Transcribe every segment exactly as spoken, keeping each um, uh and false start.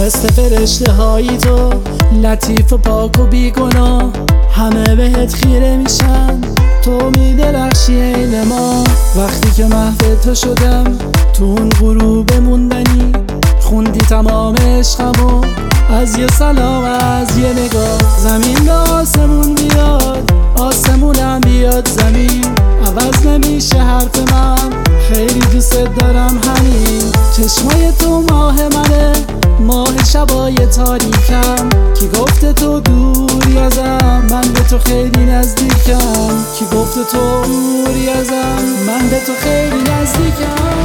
مثل فرشته هایی تو، لطیف و پاک و بیگناه. همه بهت خیره میشن، تو میدرخشی عین ما. وقتی که محو تو شدم، تو اون غروب موندنی، خوندی تمام عشقمو از یه سلام، از یه نگاه. زمین به آسمون بیاد، آسمونم بیاد زمین، عوض نمیشه حرف من، خیلی دوست دارم همین. چشمای تو ماه منه، ماه شبای تاریکم. کی گفته تو دوری ازم، من به تو خیلی نزدیکم. کی گفته تو دوری ازم، من به تو خیلی نزدیکم.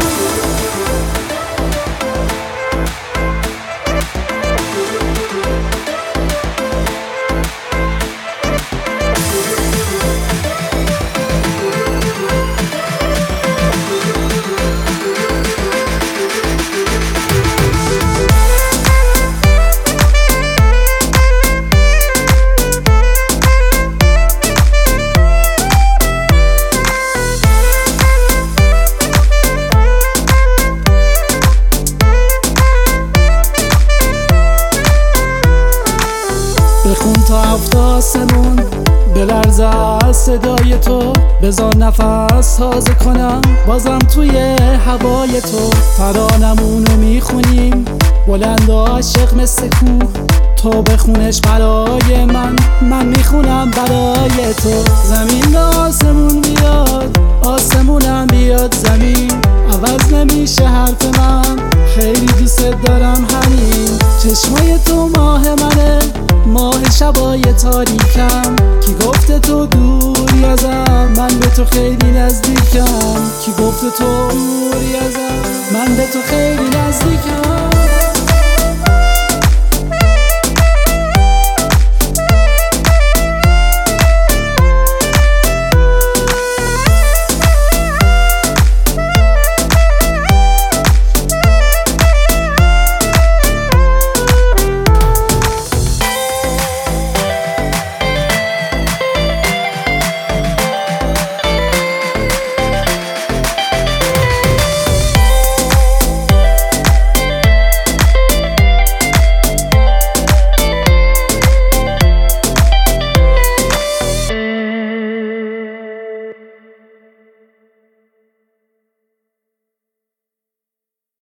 بخون تا هفت آسمون بلرزه از صدای تو، بذار نفس تازه کنم بازم توی هوای تو. ترانمونو میخونیم بلند و عاشق مثل کوه، تو بخونش برای من، من میخونم برای تو. زمین به آسمون بیاد، آسمونم بیاد زمین، عوض نمیشه حرف من، خیلی دوست دارم همین. چشمای تو ماه منه، ماه شبای تاریکم. کی گفته تو دوری ازم، من به تو خیلی نزدیکم. کی گفته تو دوری ازم، من به تو خیلی نزدیکم.